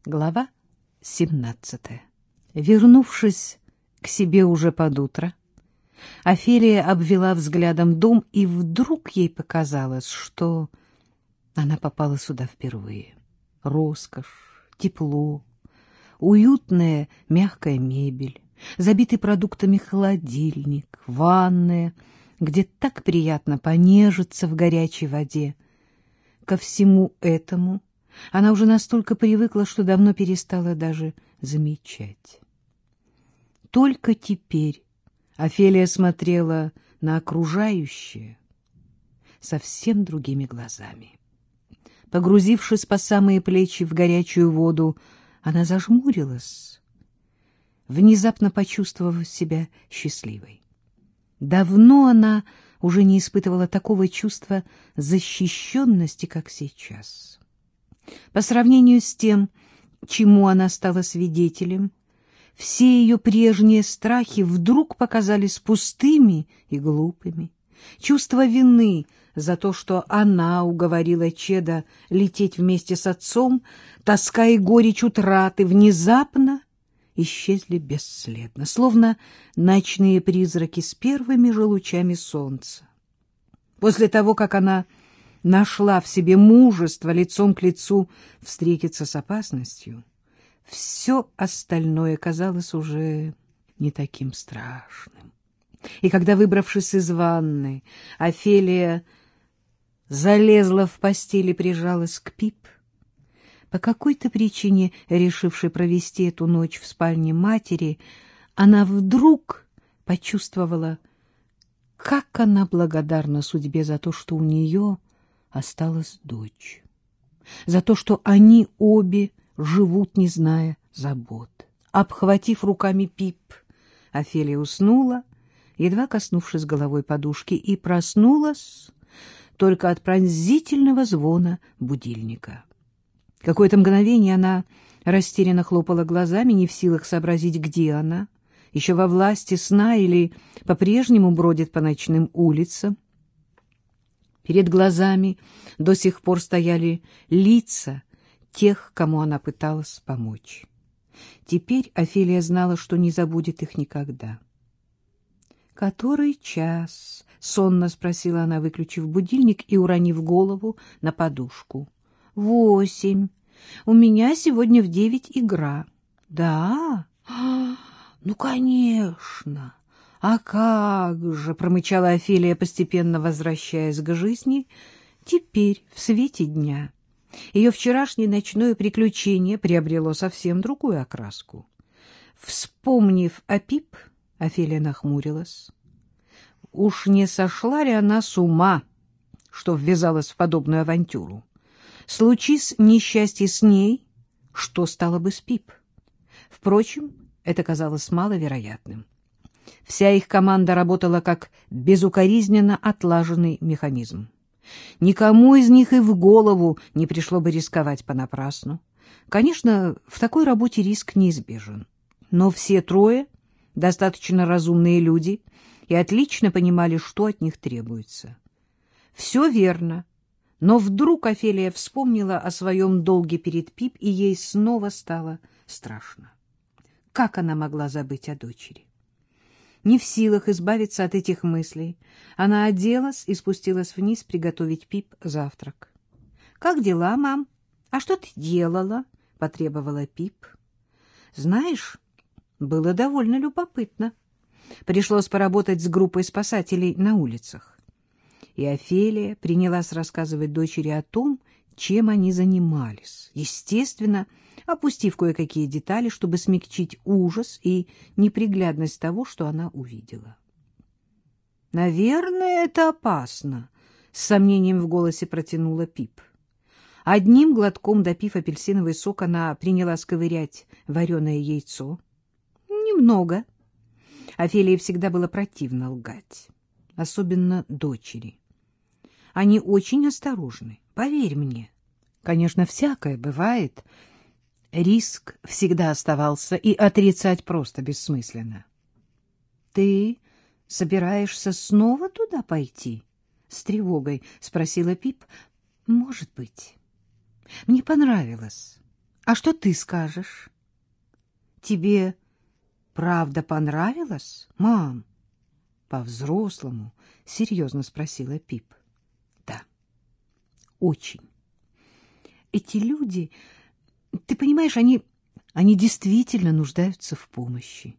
Глава 17. Вернувшись к себе уже под утро, Офелия обвела взглядом дом, и вдруг ей показалось, что она попала сюда впервые. Роскошь, тепло, уютная мягкая мебель, забитый продуктами холодильник, ванная, где так приятно понежиться в горячей воде. Ко всему этому она уже настолько привыкла, что давно перестала даже замечать. Только теперь Офелия смотрела на окружающее совсем другими глазами. Погрузившись по самые плечи в горячую воду, она зажмурилась, внезапно почувствовав себя счастливой. Давно она уже не испытывала такого чувства защищенности, как сейчас. По сравнению с тем, чему она стала свидетелем, все ее прежние страхи вдруг показались пустыми и глупыми. Чувство вины за то, что она уговорила Чеда лететь вместе с отцом, тоска и горечь утраты внезапно исчезли бесследно, словно ночные призраки с первыми же лучами солнца. После того, как она нашла в себе мужество лицом к лицу встретиться с опасностью, все остальное казалось уже не таким страшным. И когда, выбравшись из ванны, Офелия залезла в постель и прижалась к Пип, по какой-то причине, решившей провести эту ночь в спальне матери, она вдруг почувствовала, как она благодарна судьбе за то, что у нее осталась дочь, за то, что они обе живут, не зная забот. Обхватив руками Пип, Офелия уснула, едва коснувшись головой подушки, и проснулась только от пронзительного звона будильника. Какое-то мгновение она растерянно хлопала глазами, не в силах сообразить, где она, еще во власти сна или по-прежнему бродит по ночным улицам. Перед глазами до сих пор стояли лица тех, кому она пыталась помочь. Теперь Офелия знала, что не забудет их никогда. «Который час?» — сонно спросила она, выключив будильник и уронив голову на подушку. 8. У меня сегодня в 9 игра. Да? Ну, конечно. А как же, промычала Офелия, постепенно возвращаясь к жизни, теперь, в свете дня. Ее вчерашнее ночное приключение приобрело совсем другую окраску. Вспомнив о Пип, Офелия нахмурилась. Уж не сошла ли она с ума, что ввязалась в подобную авантюру? Случись несчастье с ней, что стало бы с Пип? Впрочем, это казалось маловероятным. Вся их команда работала как безукоризненно отлаженный механизм. Никому из них и в голову не пришло бы рисковать понапрасну. Конечно, в такой работе риск неизбежен. Но все трое достаточно разумные люди и отлично понимали, что от них требуется. Все верно. Но вдруг Офелия вспомнила о своем долге перед Пип, и ей снова стало страшно. Как она могла забыть о дочери? Не в силах избавиться от этих мыслей, она оделась и спустилась вниз приготовить Пип завтрак. — Как дела, мам? А что ты делала? — потребовала Пип. — Знаешь, было довольно любопытно. Пришлось поработать с группой спасателей на улицах. И Офелия принялась рассказывать дочери о том, чем они занимались, естественно, опустив кое-какие детали, чтобы смягчить ужас и неприглядность того, что она увидела. «Наверное, это опасно», — с сомнением в голосе протянула Пип. Одним глотком допив апельсиновый сок, она принялась ковырять вареное яйцо. «Немного». Офелии всегда было противно лгать, особенно дочери. Они очень осторожны, поверь мне. Конечно, всякое бывает. Риск всегда оставался, и отрицать просто бессмысленно. — Ты собираешься снова туда пойти? — с тревогой спросила Пип. — Может быть. Мне понравилось. А что ты скажешь? Тебе правда понравилось, мам? По-взрослому серьезно спросила Пип. Да, очень. Эти люди, ты понимаешь, они действительно нуждаются в помощи.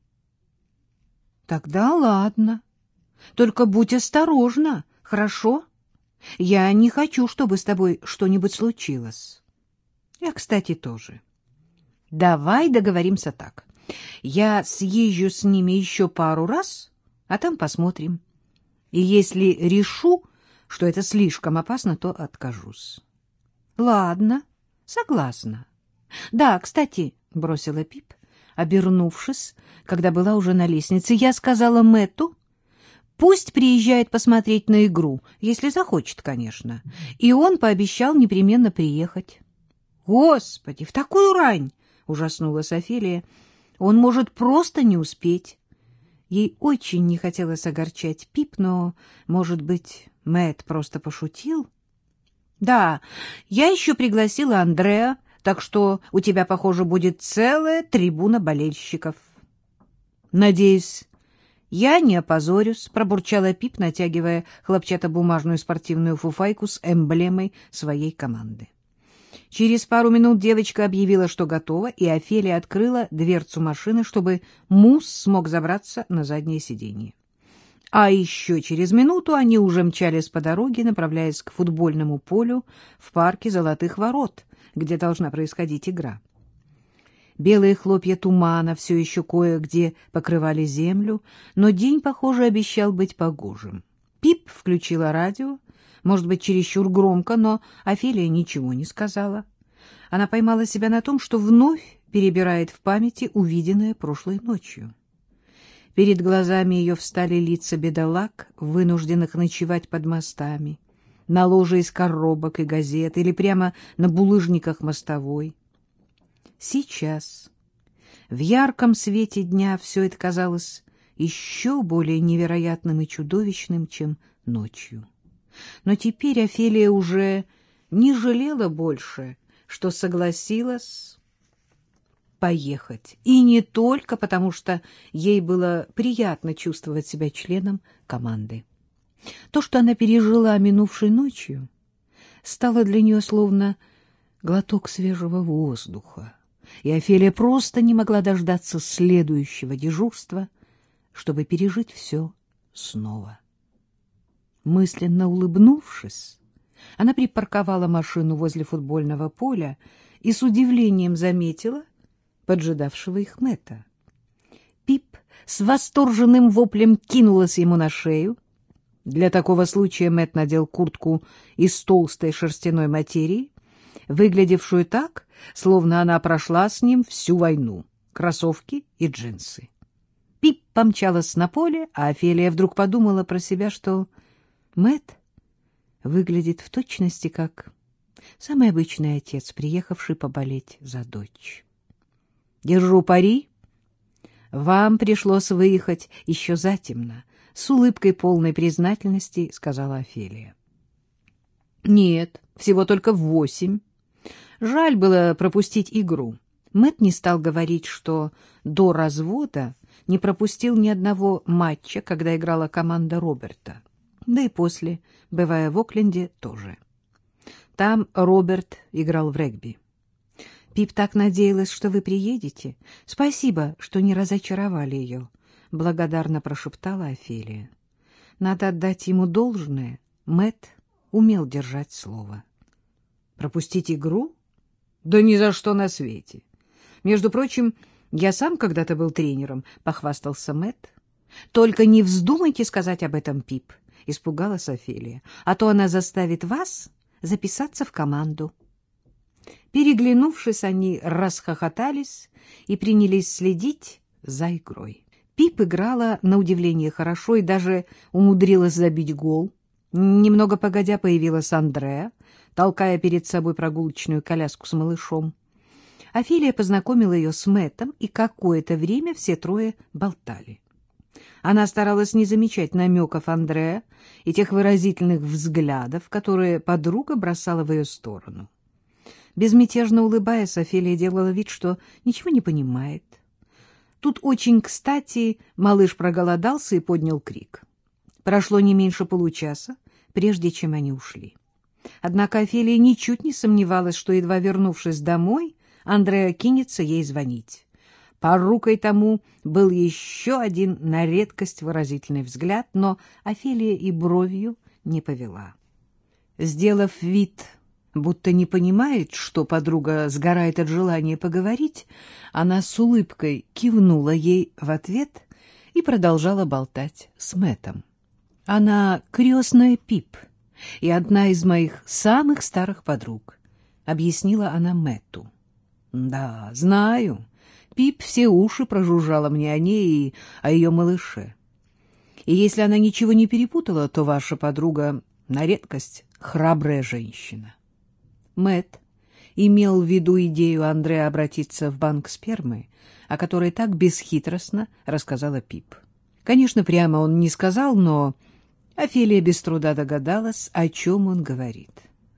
Тогда ладно. Только будь осторожна, хорошо? Я не хочу, чтобы с тобой что-нибудь случилось. Я, кстати, тоже. Давай договоримся так. Я съезжу с ними еще пару раз, а там посмотрим. И если решу, что это слишком опасно, то откажусь. Ладно, согласна. Да, кстати, бросила Пип, обернувшись, когда была уже на лестнице, я сказала Мэтту, пусть приезжает посмотреть на игру, если захочет, конечно. И он пообещал непременно приехать. Господи, в такую рань! Ужаснулась Офелия. Он может просто не успеть. Ей очень не хотелось огорчать Пип, но, может быть, Мэтт просто пошутил? Да, я еще пригласила Андреа, так что у тебя, похоже, будет целая трибуна болельщиков. Надеюсь, я не опозорюсь, пробурчала Пип, натягивая хлопчатобумажную спортивную фуфайку с эмблемой своей команды. Через пару минут девочка объявила, что готова, и Офелия открыла дверцу машины, чтобы Мусс смог забраться на заднее сиденье. А еще через минуту они уже мчались по дороге, направляясь к футбольному полю в парке Золотых Ворот, где должна происходить игра. Белые хлопья тумана все еще кое-где покрывали землю, но день, похоже, обещал быть погожим. Пип включила радио, может быть, чересчур громко, но Офелия ничего не сказала. Она поймала себя на том, что вновь перебирает в памяти увиденное прошлой ночью. Перед глазами ее встали лица бедолаг, вынужденных ночевать под мостами, на ложе из коробок и газет или прямо на булыжниках мостовой. Сейчас, в ярком свете дня, все это казалось еще более невероятным и чудовищным, чем ночью. Но теперь Офелия уже не жалела больше, что согласилась поехать. И не только потому, что ей было приятно чувствовать себя членом команды. То, что она пережила минувшей ночью, стало для нее словно глоток свежего воздуха. И Офелия просто не могла дождаться следующего дежурства, чтобы пережить все снова. Мысленно улыбнувшись, она припарковала машину возле футбольного поля и с удивлением заметила поджидавшего их Мэтта. Пип с восторженным воплем кинулась ему на шею. Для такого случая Мэтт надел куртку из толстой шерстяной материи, выглядевшую так, словно она прошла с ним всю войну, кроссовки и джинсы. Пип помчалась на поле, а Офелия вдруг подумала про себя, что Мэтт выглядит в точности как самый обычный отец, приехавший поболеть за дочь. «Держу пари. Вам пришлось выехать еще затемно», — с улыбкой полной признательности сказала Офелия. «Нет, всего только в 8. Жаль было пропустить игру». Мэтт не стал говорить, что до развода не пропустил ни одного матча, когда играла команда Роберта. Да и после, бывая в Окленде, тоже. Там Роберт играл в регби. «Пип так надеялась, что вы приедете. Спасибо, что не разочаровали ее», — благодарно прошептала Офелия. Надо отдать ему должное. Мэтт умел держать слово. «Пропустить игру? Да ни за что на свете. Между прочим, я сам когда-то был тренером», — похвастался Мэтт. «Только не вздумайте сказать об этом, Пип», — испугалась Офелия, «а то она заставит вас записаться в команду». Переглянувшись, они расхохотались и принялись следить за игрой. Пип играла на удивление хорошо и даже умудрилась забить гол. Немного погодя появилась Андреа, толкая перед собой прогулочную коляску с малышом. Офелия познакомила ее с Мэттом, и какое-то время все трое болтали. Она старалась не замечать намеков Андреа и тех выразительных взглядов, которые подруга бросала в ее сторону. Безмятежно улыбаясь, Офелия делала вид, что ничего не понимает. Тут очень кстати малыш проголодался и поднял крик. Прошло не меньше получаса, прежде чем они ушли. Однако Офелия ничуть не сомневалась, что, едва вернувшись домой, Андреа кинется ей звонить. Порукой тому был еще один на редкость выразительный взгляд, но Офелия и бровью не повела. Сделав вид, будто не понимает, что подруга сгорает от желания поговорить, она с улыбкой кивнула ей в ответ и продолжала болтать с Мэттом. «Она крестная Пип и одна из моих самых старых подруг», — объяснила она Мэтту. «Да, знаю. Пип все уши прожужжала мне о ней и о ее малыше. И если она ничего не перепутала, то ваша подруга на редкость храбрая женщина». Мэтт имел в виду идею Андреа обратиться в банк спермы, о которой так бесхитростно рассказала Пип. Конечно, прямо он не сказал, но Офелия без труда догадалась, о чем он говорит.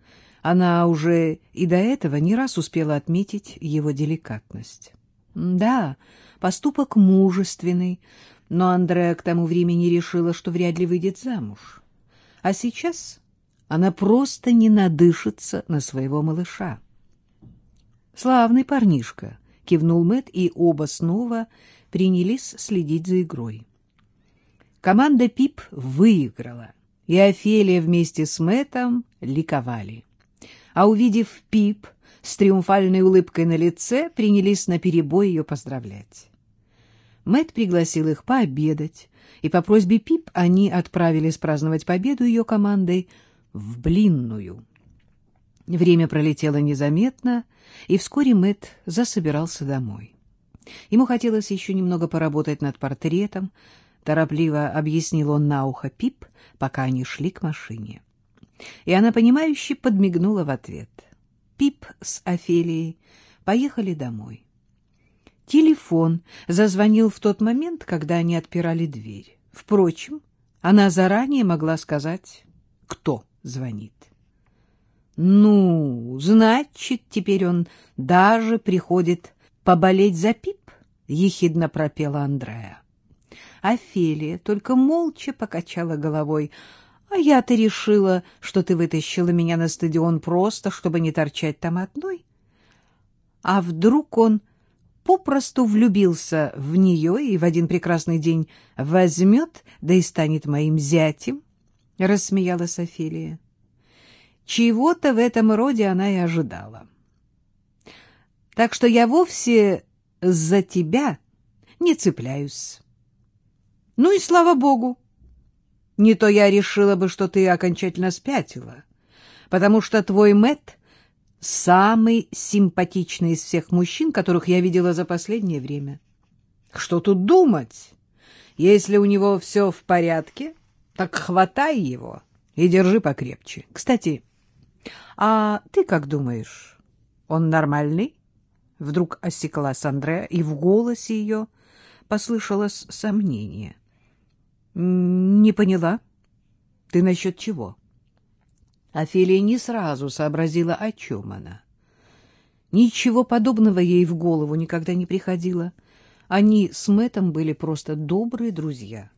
Она уже и до этого не раз успела отметить его деликатность. Да, поступок мужественный, но Андреа к тому времени решила, что вряд ли выйдет замуж. А сейчас она просто не надышится на своего малыша. «Славный парнишка», — кивнул Мэтт, и оба снова принялись следить за игрой. Команда Пип выиграла, и Офелия вместе с Мэттом ликовали. А увидев Пип с триумфальной улыбкой на лице, принялись наперебой ее поздравлять. Мэтт пригласил их пообедать, и по просьбе Пип они отправились праздновать победу ее командой в блинную. Время пролетело незаметно, и вскоре Мэтт засобирался домой. Ему хотелось еще немного поработать над портретом, торопливо объяснил он на ухо Пип, пока они шли к машине. И она, понимающе подмигнула в ответ. Пип с Офелией поехали домой. Телефон зазвонил в тот момент, когда они отпирали дверь. Впрочем, она заранее могла сказать, кто звонит. «Ну, значит, теперь он даже приходит поболеть за Пип?» — ехидно пропела Андреа. Офелия только молча покачала головой. «А я-то решила, что ты вытащила меня на стадион просто, чтобы не торчать там одной. А вдруг он попросту влюбился в нее и в один прекрасный день возьмет, да и станет моим зятем?» — рассмеялась Офелия. Чего-то в этом роде она и ожидала. «Так что я вовсе за тебя не цепляюсь». «Ну и слава богу! Не то я решила бы, что ты окончательно спятила, потому что твой Мэтт — самый симпатичный из всех мужчин, которых я видела за последнее время. Что тут думать? Если у него все в порядке, так хватай его и держи покрепче. Кстати, а ты как думаешь, он нормальный?» Вдруг осеклась Андреа, и в голосе ее послышалось сомнение. «Не поняла. Ты насчет чего?» Офелия не сразу сообразила, о чем она. Ничего подобного ей в голову никогда не приходило. Они с Мэттом были просто добрые друзья.